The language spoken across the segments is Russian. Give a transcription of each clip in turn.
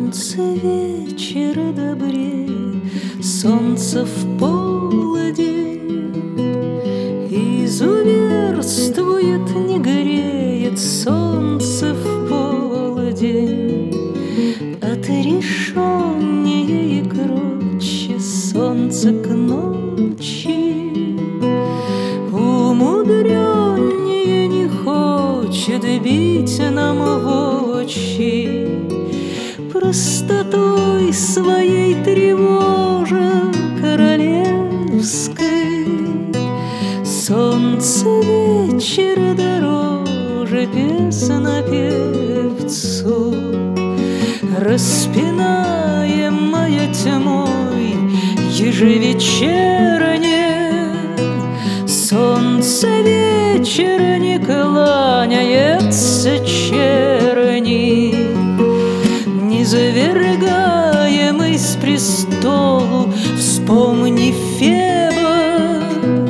Солнце вечера добрее солнца в полдень, изуверствует, не греет солнце в полдень. Отрешеннее и кротче солнце к ночи, умудреннее не хочет бить нам в очи. Простотой своей тревожа королевской солнце вечера дороже песнопевцу. Распинаемая тьмой ежевечерне, солнце вечера не кланяется черни. Низвергаемый с престолу, вспомни Феба,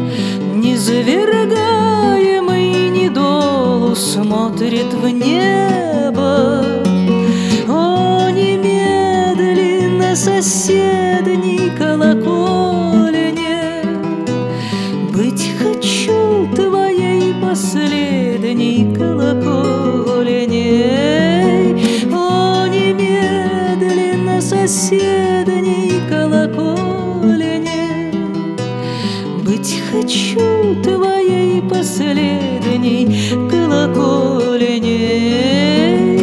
низвергаемый недолу смотрит в небо. О, немедленно соседней колокольне, быть хочу твоей последней колокольней. Соседней колокольне, быть хочу твоей последней колокольней.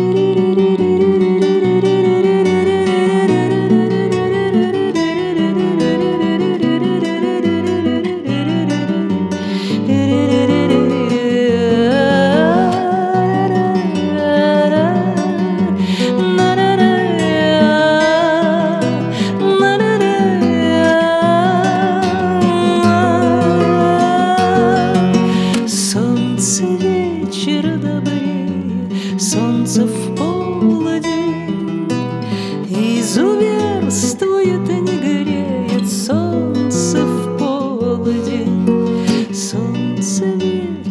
Вечер добрее солнце в полдень, изуверствует, не греет солнце в полдень. Солнце